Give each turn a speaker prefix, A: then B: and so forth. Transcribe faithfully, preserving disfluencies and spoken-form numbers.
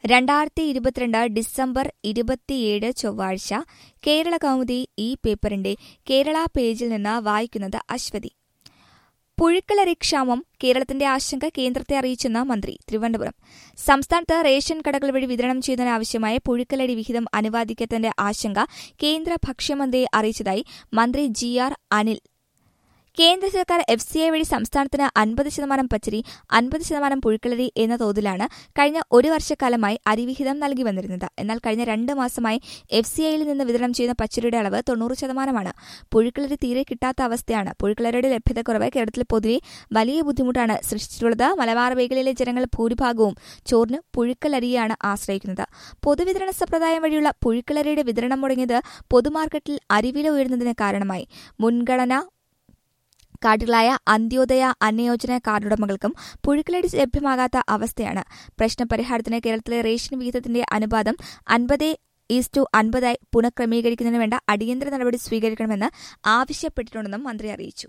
A: രണ്ടായിരത്തി ഇരുപത്തിരണ്ട് ഡിസംബർ ഇരുപത്തിയേഴ് ചൊവ്വാഴ്ച കേരള കൗമുദി ഈ പേപ്പറിന്റെ കേരള പേജിൽ നിന്ന് വായിക്കുന്നത് അശ്വതി. പുഴുക്കലരി ക്ഷാമം കേരളത്തിന്റെ ആശങ്ക കേന്ദ്രത്തെ അറിയിച്ചെന്ന് മന്ത്രി. തിരുവനന്തപുരം. സംസ്ഥാനത്ത് റേഷൻ കടകൾ വഴി വിതരണം ചെയ്യുന്നതിനാവശ്യമായ പുഴുക്കലരി വിഹിതം അനുവദിക്കാത്തതിന്റെ ആശങ്ക കേന്ദ്ര ഭക്ഷ്യമന്ത്രിയെ അറിയിച്ചതായി മന്ത്രി ജി ആർ അനിൽ. കേന്ദ്ര സർക്കാർ എഫ് സി ഐ വഴി സംസ്ഥാനത്തിന് അൻപത് ശതമാനം പച്ചരി, അൻപത് ശതമാനം പുഴുക്കലരി എന്ന തോതിലാണ് കഴിഞ്ഞ ഒരു വർഷക്കാലമായി അരിവിഹിതം നൽകി വന്നിരുന്നത്. എന്നാൽ കഴിഞ്ഞ രണ്ട് മാസമായി എഫ് സി ഐയിൽ നിന്ന് വിതരണം ചെയ്യുന്ന പച്ചരിയുടെ അളവ് തൊണ്ണൂറ് ശതമാനമാണ്. പുഴുക്കലരി തീരെ കിട്ടാത്ത അവസ്ഥയാണ്. പുഴുക്കലരിയുടെ ലഭ്യതക്കുറവ് കേരളത്തിൽ പൊതുവെ വലിയ ബുദ്ധിമുട്ടാണ് സൃഷ്ടിച്ചിട്ടുള്ളത്. മലബാർ മേഖലയിലെ ജനങ്ങൾ ഭൂരിഭാഗവും ചോറിന് പുഴുക്കലരിയാണ് ആശ്രയിക്കുന്നത്. പൊതുവിതരണ സമ്പ്രദായം വഴിയുള്ള പുഴുക്കലരിയുടെ വിതരണം മുടങ്ങിയത് പൊതുമാർക്കറ്റിൽ അരിവില ഉയരുന്നതിന് കാരണമായി. മുൻഗണന കാർഡുകളായ അന്ത്യോദയ, അന്നയോജന കാർഡുടമകൾക്കും പുഴുക്കലരി ലഭ്യമാകാത്ത അവസ്ഥയാണ്. പ്രശ്നപരിഹാരത്തിന് കേരളത്തിലെ റേഷൻ വിഹിതത്തിന്റെ അനുപാതം അൻപത് ഈസ്റ്റു അൻപതായി പുനഃക്രമീകരിക്കുന്നതിന് വേണ്ട അടിയന്തര നടപടി സ്വീകരിക്കണമെന്ന് ആവശ്യപ്പെട്ടിട്ടുണ്ടെന്നും മന്ത്രി അറിയിച്ചു.